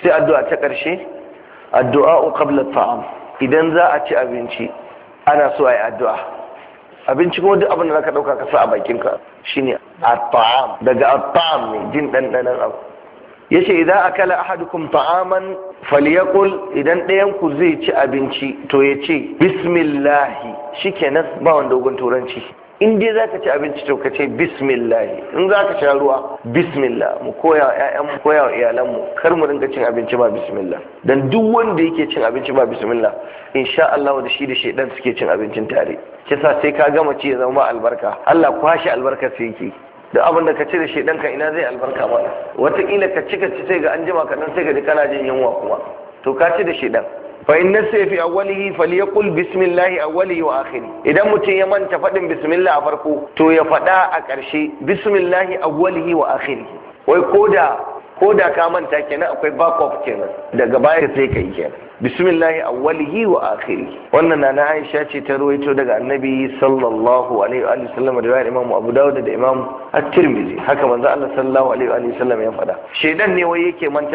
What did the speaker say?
sai addu'a ta ƙarshe, addu'a qabla at-ta'am. Idan za a ci abinci ana so a yi addu'a. Abinci kuma duk abin da zaka dauka ka sa a bakinka shine at-ta'am, daga at-ta'am ne jin dandanan abu. Yace idan akala ahadukum ta'aman falyaqul, idan ɗayan ku zai ci abinci to ya ce bismillah, shikenan ba wanda dogon turanci. In dai zaka ci abinci to ka ce bismillah, in zaka sha ruwa bismillah. Mu koya wa ƴaƴan mu, koya wa iyalan mu, kar mu dinga cin abinci ba bismillah. Dan duk wanda yake cin abinci ba bismillah, insha Allah da shi da shedan suke cin abincin tare. Kisa sai ka gama ci ya zama albarka, Allah kwashi albarka sai yake. Da abin da ka ci da shedan ka ina zai albarka mana. Wataƙila ka ci sai ga an jima kaɗan sai ka ji kana jin yunwa kuma, to ka ci da shedan. Fa inna fi awwalihi falyaqul bismillahi awwalihi wa akhiri. Idan mutum ya manta faɗin bismillah a farko to ya faɗa a ƙarshe bismillahi awwalihi wa akhiri. Wai koda ka manta kenan akwai backup kenan, daga baya sai ka yi kenan. Bismillahi awwalihi wa akhiri. Wannan na Aisha ce ta ruwaito daga Annabi sallallahu alaihi wa sallam, da Imam Abu Dawud da Imam At-Tirmidhi. Haka manzo Allah sallallahu alaihi wa sallam ya faɗa. Shedan ne wai yake manta